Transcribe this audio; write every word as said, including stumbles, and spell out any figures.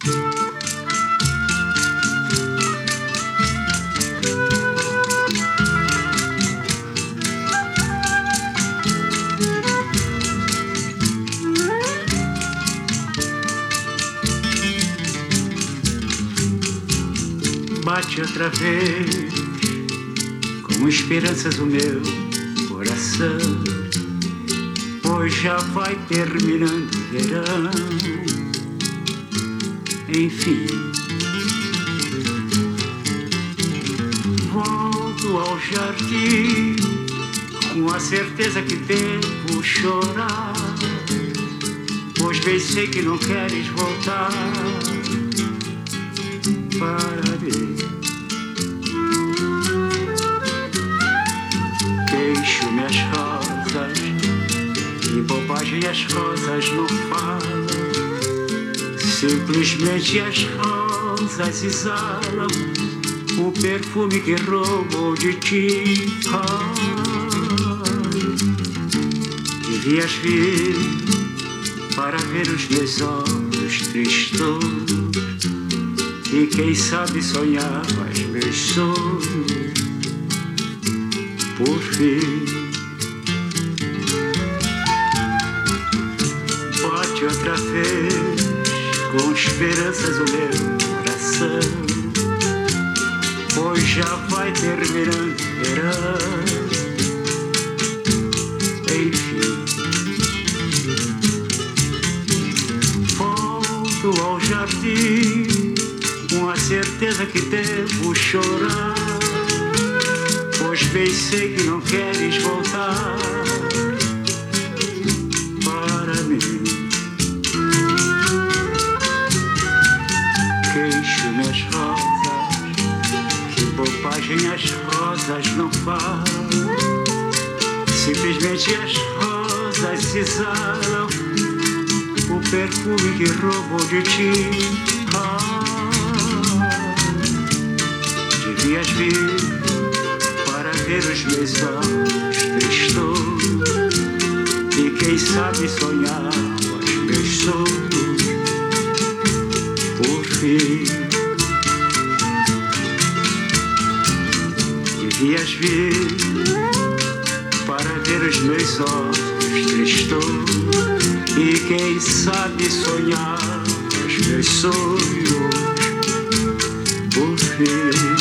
Bate outra vez, com esperanças o meu coração, pois já vai terminando o verão. Enfim, volto ao jardim com a certeza que devo chorar, pois bem sei que não queres voltar para mim. Queixo-me as rosas, e bobagem as rosas não falam. Simplesmente as rosas exalam o perfume que roubou de ti. Ai, devias vir para ver os meus olhos tristos, e quem sabe sonhavas meus sonhos por fim. Bate outra vez, com esperanças o meu coração, pois já vai terminando o verão. Enfim, volto ao jardim com a certeza que devo chorar, pois bem sei que não queres voltar para mim. Queixo-me as rosas, que bobagem as rosas não falam. Simplesmente as rosas exalam o perfume que roubou de ti. Devias vir para ver os meus olhos tristos, e quem sabe sonhar os meus sonhos por fim. Devias vir para ver os meus olhos tristos, e quem sabe sonhar os meus sonhos por fim.